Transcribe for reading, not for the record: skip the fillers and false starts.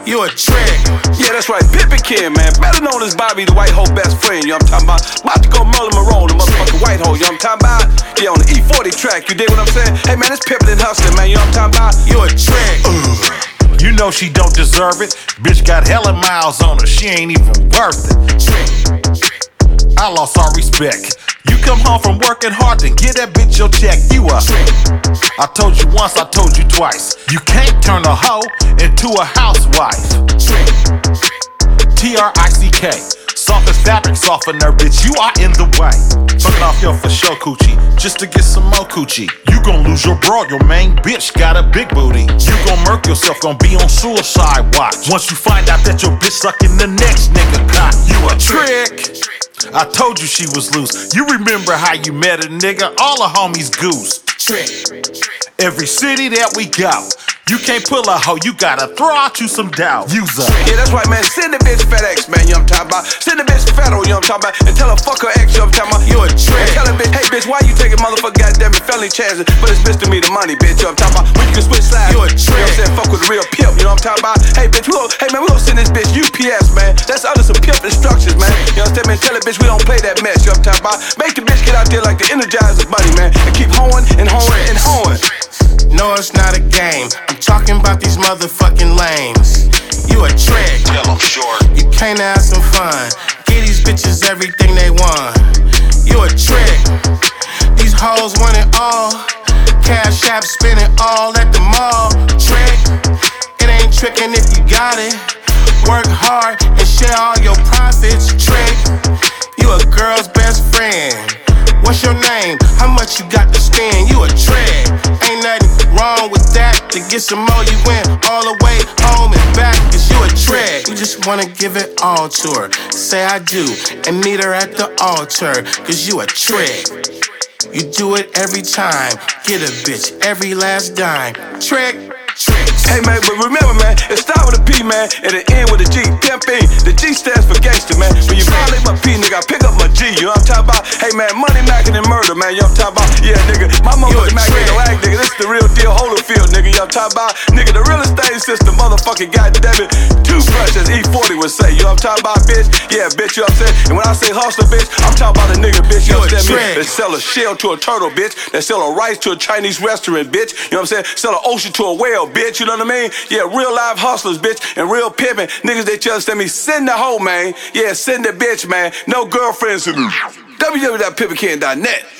You a trick. Yeah, that's right, Pippin Ken, man. Better known as Bobby, the white hoe best friend, you know what I'm talking about? About to go Merlin Monroe, the motherfucking white hoe, you know what I'm talking about? Yeah, on the E40 track, you dig what I'm saying? Hey, man, it's Pippin and hustling, man, you know what I'm talking about? You a trick. You know she don't deserve it. Bitch got hella miles on her, she ain't even worth it. I lost all respect. You come home from working hard, then get that bitch your check. You a I told you once, I told you twice. You can't turn a hoe into a housewife. T-R-I-C-K. Soft as fabric, softener, bitch, you are in the way. Fucking off your for show coochie, just to get some more coochie. You gon' lose your broad, your main bitch got a big booty. You gon' murk yourself, gon' be on suicide watch. Once you find out that your bitch sucking the next nigga cock. You a trick. I told you she was loose. You remember how you met a nigga? All the homies goose. Trick. Every city that we go, you can't pull a hoe, you gotta throw out you some doubt. Use her. Yeah, that's right, man. Send the bitch FedEx, man, you know what I'm talking about? Send the bitch Federal, you know what I'm talking about? And tell her fuck her ex, you know what I'm talking about? You a trick. And tell her bitch, hey bitch, why you taking motherfucking goddamn felony chances for this bitch to me the money, bitch, you know what I'm talking about? When you can switch sides, You a you know trick. what I'm saying? Fuck with a real pimp, you know what I'm talking about? Hey bitch, hey man, we gon' send this bitch UPS, man. That's under some pimp instructions, man. You understand, man? Tell that bitch we don't play that mess, you know what I'm talking about? Make the bitch get out there like the Energizer Bunny, man, and keep hoeing and hoeing and hoeing. No, it's not a game. I'm talking about these motherfucking lames. You a trick. Tell them short. You came to have some fun. Give these bitches everything they want. You a trick. These hoes want it all. Cash app, spend it all at the mall. Trick. It ain't tricking if you got it. Work hard and share all your profits. Trick. You a girl's best friend. What's your name? How much you got to spend? You a trick. Ain't nothing wrong with that. To get some more, you went all the way home and back. Cause you a trick. You just wanna give it all to her. Say I do and meet her at the altar. Cause you a trick. You do it every time. Get a bitch every last dime. Trick. Hey man, but remember man, it start with a P man, and it end with a G. Pimpin', the G stands for gangster man. When you violate my P, nigga, I pick up my G. You know what I'm talking about? Hey man, money mackin' and murder man. You know what I'm talking about? Yeah, nigga, my mother's Mac ain't no act, nigga. This the real deal, Holyfield, nigga. You know what I'm talking about? Nigga, the real estate system, motherfucking goddamn it, toothbrush as E40 would say. You know what I'm talking about, bitch? Yeah, bitch. You know what I'm saying? And when I say hustler, bitch, I'm talking about a nigga, bitch. You understand me? That sell a shell to a turtle, bitch. That sell a rice to a Chinese restaurant, bitch. You know what I'm saying? Sell an ocean to a whale, bitch. You know what I mean? Yeah, real live hustlers, bitch, and real pimpin' niggas that you understand me. Send the hoe, man. Yeah, send the bitch, man. No girlfriends. www.pimpinken.net